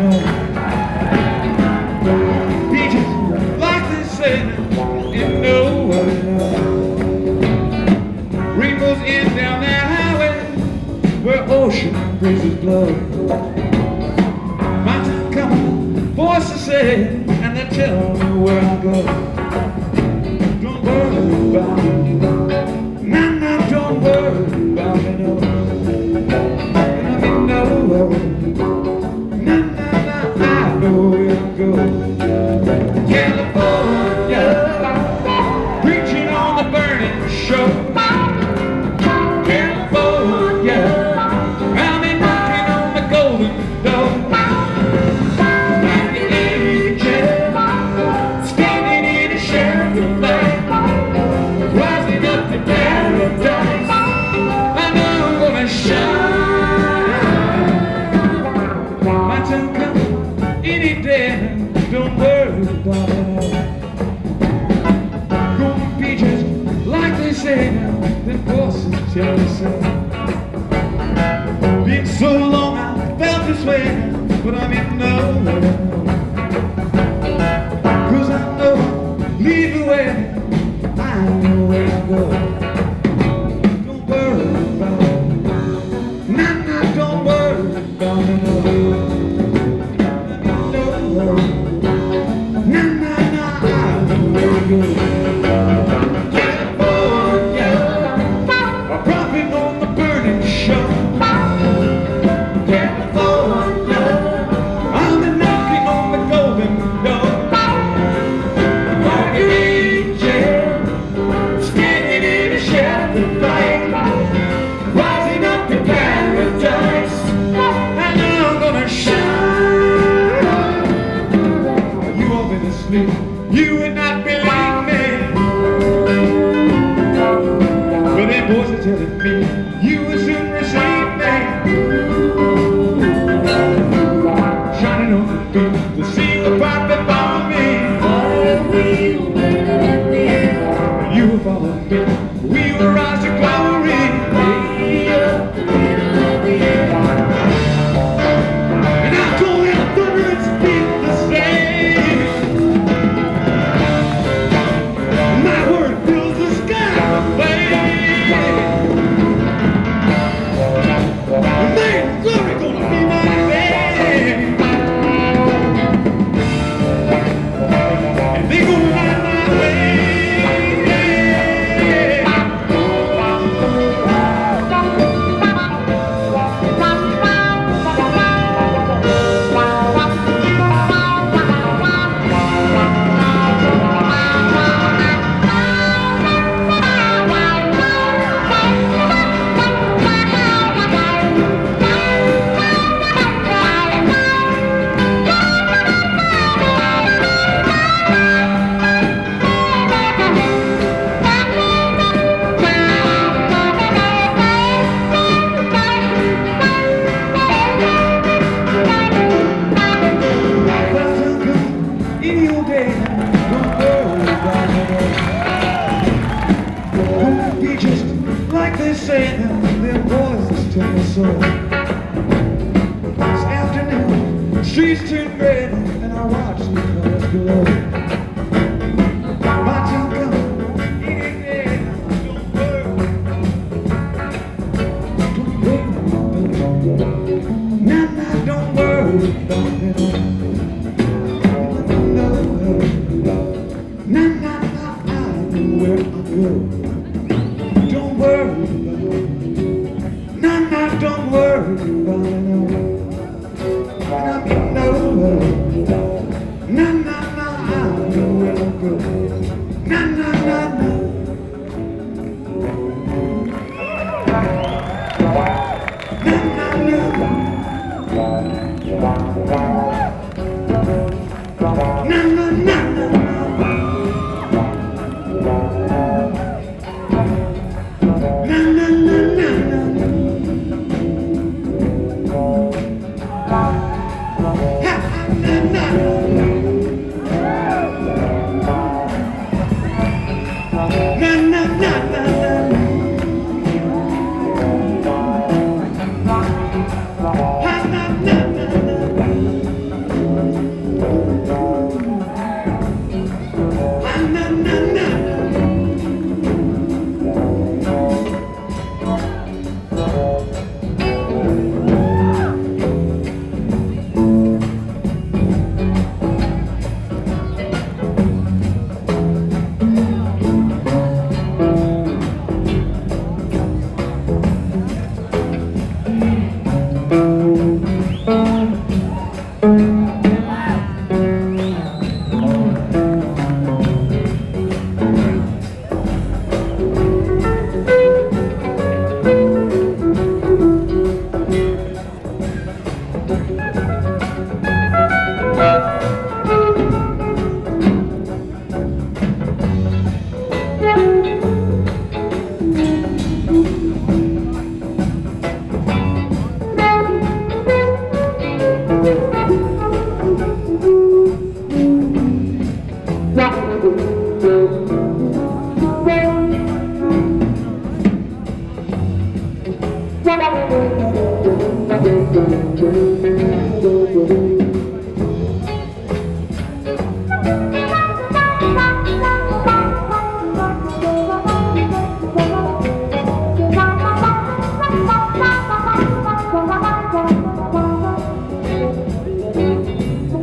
Beaches like they say in nowhere. Rainbows in down that highway where ocean breezes blow. Mountain coming, voices say, and they tell me where I go. Don't worry about me, nah, nah, don't worry about me, no. California, preaching on the burning shore. California, found me knocking on the golden door. Like an angel, standing in a shelter flag, rising up to paradise. I know I'm gonna shine. My time comes any day. Don't worry about it. Golden beaches, like they say, the voices tell me so. Been so long I felt this way, but I'm in nowhere. 'Cause I know leave the way, I know where I go. Don't worry about it. Nah, nah, don't worry about it. California, a prophet on the burning shore. California, I'm knocking on the golden door. Like an angel, standing in a shelter flame, rising up to paradise. I know I'm gonna shine. You won't be asleep. You would not believe me, but them boys are telling me you will soon receive me. Shining on the beach, the sea will fight before me. You will follow me, we will rise to glory. And I'm going out thunder and speak the same. My word fills the sky with flame. And man, glory gonna be my name. And they gonna light my way. Just like they say, their voices tell me so. This afternoon, the streets turn red, and I watch the colors glow. My time comes, any day. Don't worry, nah, nah, don't worry about it. Nah, nah, nah, I know where I go. Don't worry about it. Nah, nah, don't worry about it. No, nah, nah, nah, I know where I go. Nah, nah, nah, nah. Nah, nah, nah. Nah, nah, nah, nah.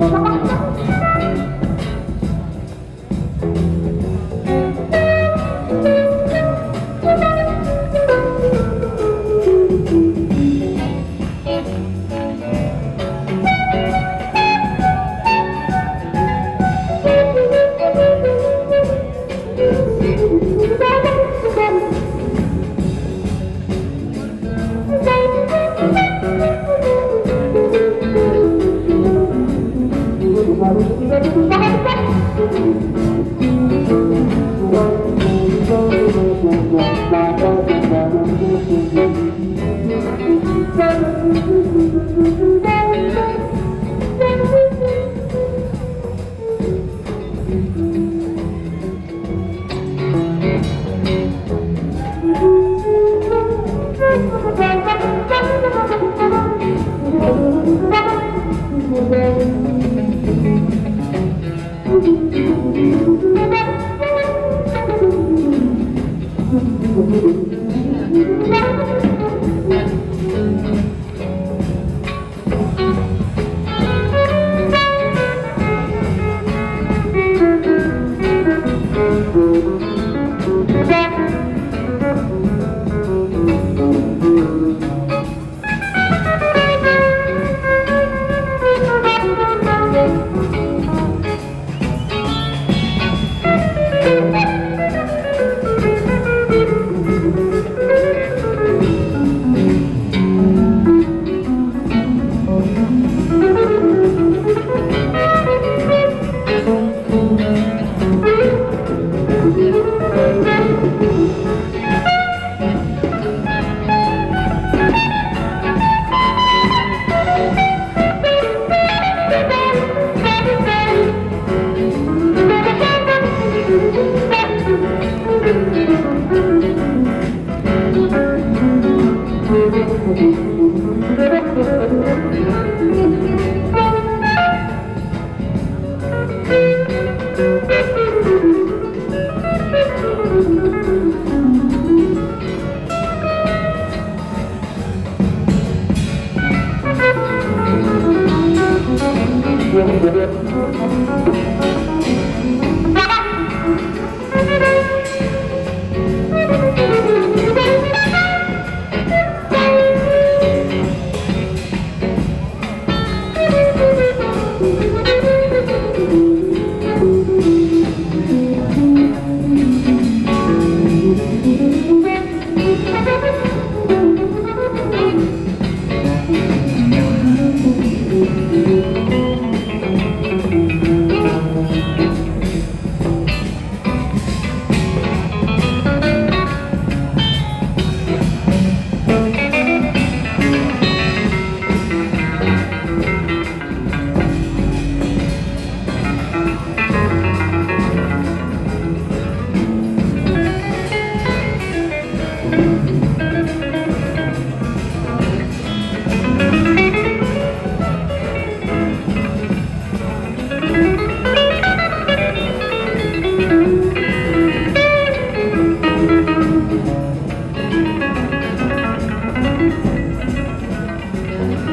Thank you.